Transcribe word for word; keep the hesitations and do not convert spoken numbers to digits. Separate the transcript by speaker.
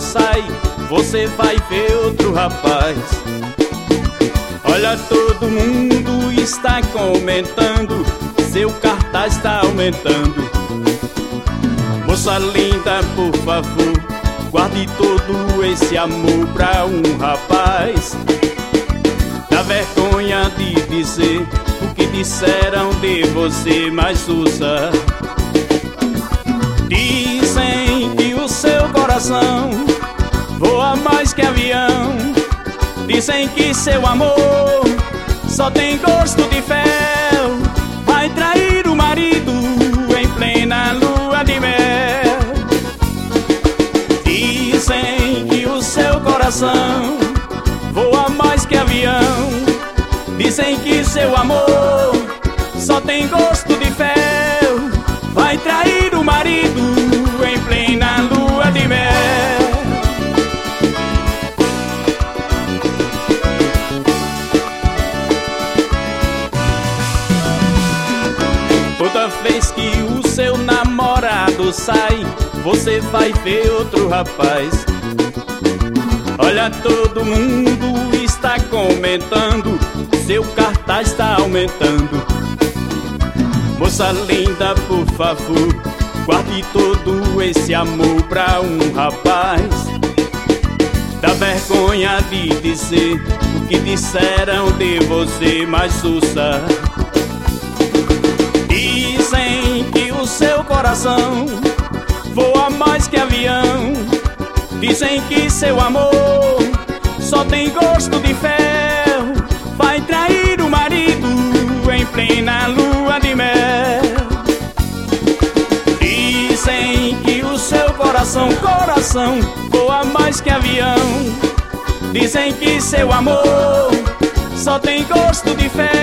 Speaker 1: sai, você vai ver outro rapaz. Olha, todo mundo está comentando, seu cartaz está aumentando. Moça linda, por favor, guarde todo esse amor pra um rapaz. Dá vergonha de dizer o que disseram de você, mas usa. Dizem que o seu coração voa mais que avião. Dizem que seu amor só tem gosto de fel. Vai trair o marido em plena lua de mel. Dizem que o seu coração voa mais que avião. Dizem que seu amor só tem gosto de fel. Vai trair o marido em plena lua de mel. Toda vez que o seu namorado sai, você vai ver outro rapaz. Olha, todo mundo está comentando, seu cartaz está aumentando. Moça linda, por favor, guarde todo esse amor pra um rapaz. Dá vergonha de dizer o que disseram de você, mas usa. Dizem que o seu coração voa mais que avião. Dizem que seu amor só tem gosto de fel. Vai trair o marido em plena lua de mel. Dizem que o seu coração, coração voa mais que avião. Dizem que seu amor só tem gosto de fel.